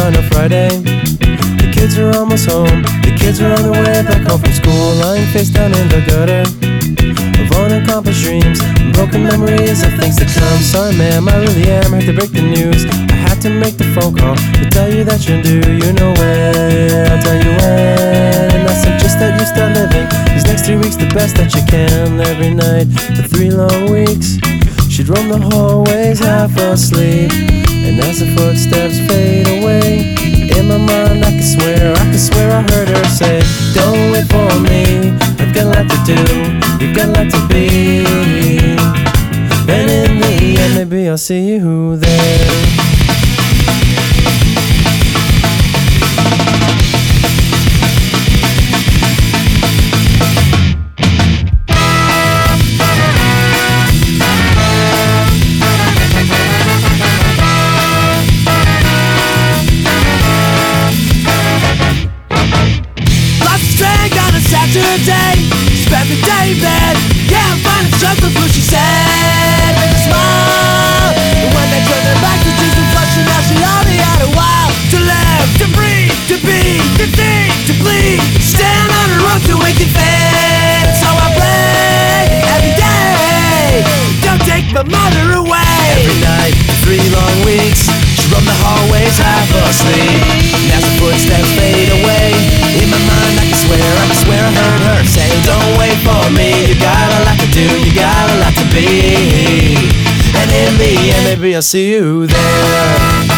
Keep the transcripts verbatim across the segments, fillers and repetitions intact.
on a Friday. The kids are almost home. The kids are on their way back home from school, lying face down in the gutter of unaccomplished dreams and broken memories of things to come. Sorry ma'am, I really am. I had to break the news. I had to make the phone call to tell you that you're due. You know when, I'll tell you when. And I suggest that you start living these next three weeks the best that you can. Every night for three long weeks she'd roam the hallways half asleep, and as the footsteps fade away, in my mind I can swear, I can swear I heard her say, don't wait for me, I've got a lot to do, you've got a lot to be. And in the end maybe I'll see you there. Saturday, spent the day in bed. Yeah, I'm fine, it's just the flu, she said with a smile. And when they turned their back, the tears were flushing. Now she only had a while to live, to breathe, to be, to think, to bleed. Stand on her own to wake and fade. So I play every day. Don't take my mother away. Every night, three long weeks, she roamed the hallways half asleep, and as the footsteps fade away, in my mind I can swear, I can swear I heard her say, don't wait for me, you got a lot to do, you got a lot to be. And in the end maybe I'll see you there.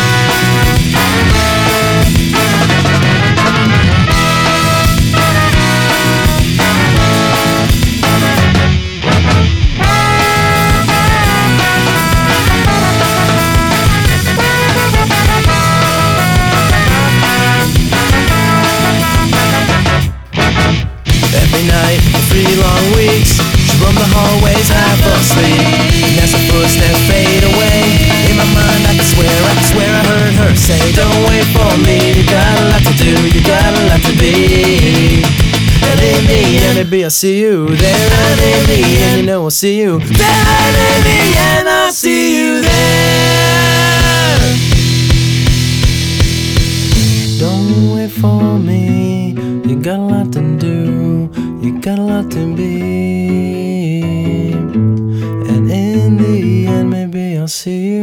Every night for three long weeks she roamed the hallways half asleep, and as the footsteps fade away, in my mind I can swear, I can swear I heard her say, don't wait for me, you got a lot to do, you got a lot to be. And in the end maybe I'll see you there. And in the end you know I'll see you there. And in the end I'll see you there. Don't wait for me, you got a lot to do, you got a lot to be. And in the end maybe I'll see you